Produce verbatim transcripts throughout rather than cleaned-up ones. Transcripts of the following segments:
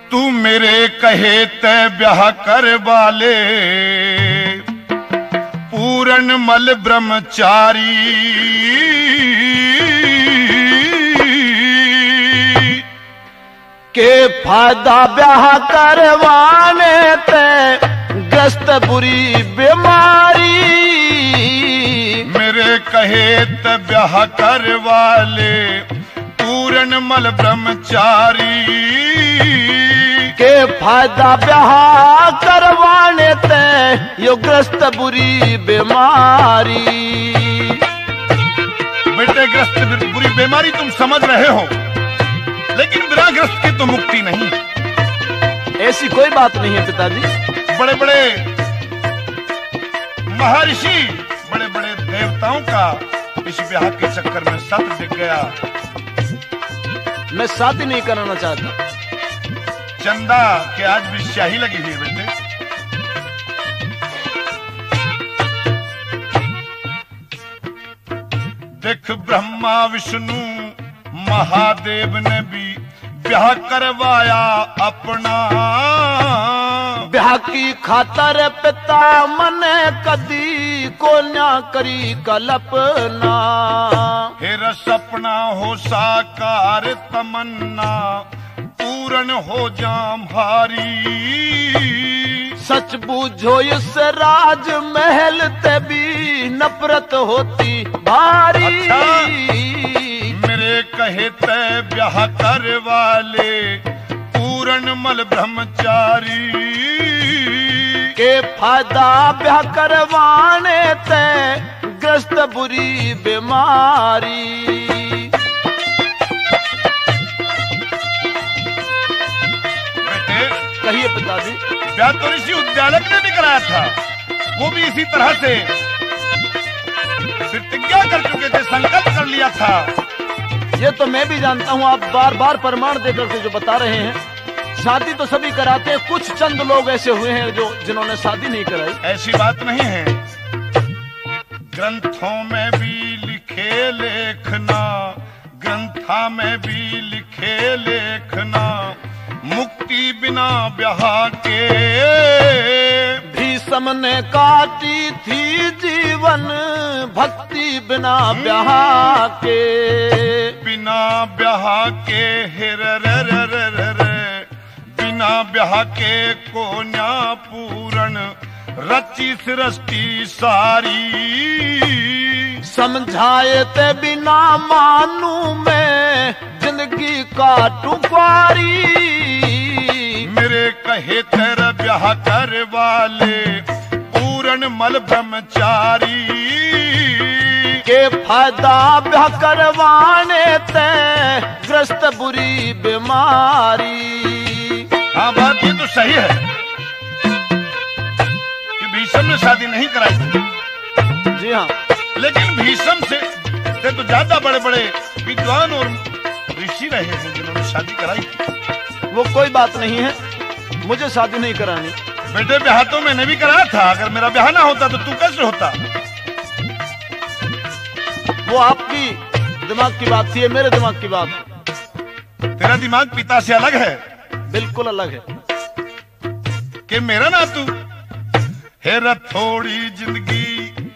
तू मेरे कहे तय ब्याह कर वाले पूरन मल ब्रह्मचारी। के फायदा ब्याह करवाने ते ग्रस्त बुरी बीमारी। मेरे कहे त ब्याह कर वाले पूरन मल ब्रह्मचारी। के फायदा ब्याह करवाने ते यो ग्रस्त बुरी बीमारी। बेटे ग्रस्त बुरी बीमारी तुम समझ रहे हो, लेकिन बिना ग्रस्त की तो मुक्ति नहीं। ऐसी कोई बात नहीं है पिताजी। बड़े बड़े महर्षि, बड़े बड़े देवताओं का इस ब्याह के चक्कर में सत दिख गया। मैं शादी नहीं कराना चाहता। चंदा के आज भी स्याही लगी हुई है बेटे। देख ब्रह्मा विष्णु महादेव ने भी ब्याह करवाया अपना। ब्याह की खातर पिता मने कदी को ना करी कल्पना। हेर सपना हो साकार तमन्ना पूरन हो जाम हारी। सच बूझो इस राज महल ते भी नफरत होती भारी। अच्छा। मेरे कहे तय ब्याह कर वाले पूरन मल ब्रह्मचारी। के फायदा ब्याह करवाने ते ग्रस्त बुरी बीमारी। बेटे कहिए पिताजी। ब्याह तो ऋषि उद्यालक ने भी कराया था, वो भी इसी तरह से प्रतिज्ञा कर चुके थे, संकल्प कर लिया था। ये तो मैं भी जानता हूँ, आप बार बार प्रमाण देकर के जो बता रहे हैं। शादी तो सभी कराते हैं, कुछ चंद लोग ऐसे हुए हैं जो जिन्होंने शादी नहीं कराई। ऐसी बात नहीं है। ग्रंथों में भी लिखे लेखना, ग्रंथा में भी लिखे लेखना मुक्ति बिना ब्याह के। भीष्म ने काटी थी जीवन भक्ति बिना ब्याह के। बिना ब्याह के हिर रे रे रे रे रे, बिना ब्याह के कोन्या पूरन रची सृष्टि सारी। समझाए ते बिना मानू मैं जिंदगी काटू पारी। मेरे कहे तेरा ब्याह कर वाले पूरन मल ब्रह्मचारी। के फायदा ब्याह करवाने ते ग्रस्त बुरी बीमारी। हाँ बात ये तो सही है कि भीष्म ने शादी नहीं कराई थी। जी हाँ, लेकिन भीष्म से, से तो ज्यादा बड़े बड़े विद्वान और ऋषि रहे हैं जिन्होंने शादी कराई थी। वो कोई बात नहीं है, मुझे शादी नहीं करानी। बेटे ब्याह तो मैंने भी कराया था, अगर मेरा ब्याह ना होता तो तू कैसे होता? वो आपकी दिमाग की बात थी, ये मेरे दिमाग की बात। तेरा दिमाग पिता से अलग है। बिल्कुल अलग है। कि मेरा ना तू हेरा थोड़ी जिंदगी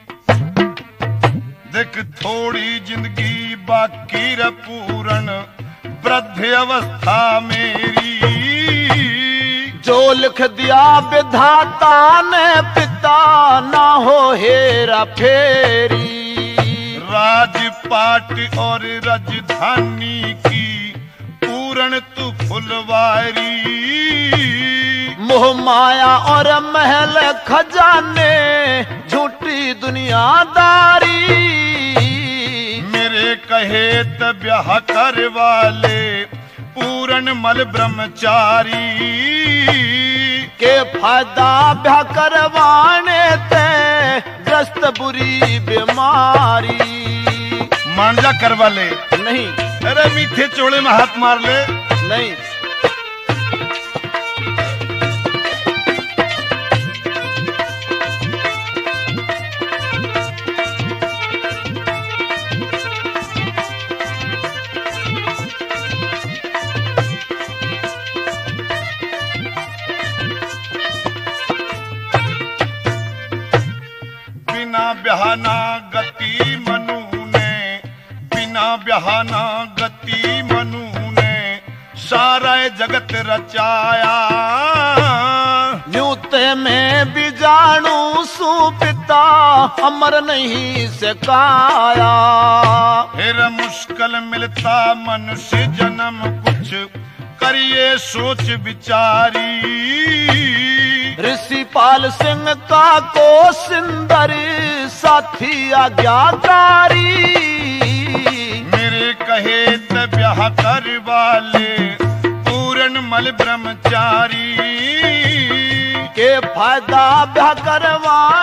देख, थोड़ी जिंदगी बाकी रे पूरन वृद्ध अवस्था मेरी। जो लिख दिया विधाता ने पिता ना हो हेरा फेरी। राजपाट और राजधानी की पूरन तू फुलवारी। मोह माया और महल खजाने झूठी दुनियादारी। मेरे कहे त ब्याह कर वाले पूरन मल ब्रह्मचारी। के फायदा ब्याह करवाने ते ग्रस्त बुरी बीमारी। मांझा करवा ले। नहीं। अरे मीठे चोले में हाथ मार ले। नहीं। बिना ब्याहना गति मनु ने सारा जगत रचाया। यूते में भी जानू सु पिता अमर नहीं से काया। फिर मुश्किल मिलता मनुष्य जन्म कुछ करिए सोच विचारी। ऋषि पाल सिंह का को सुंदर साथी आज्ञाकारी। मेरे कहे त ब्याह कर वाले पूर्ण मल ब्रह्मचारी। के फायदा ब्याह करवा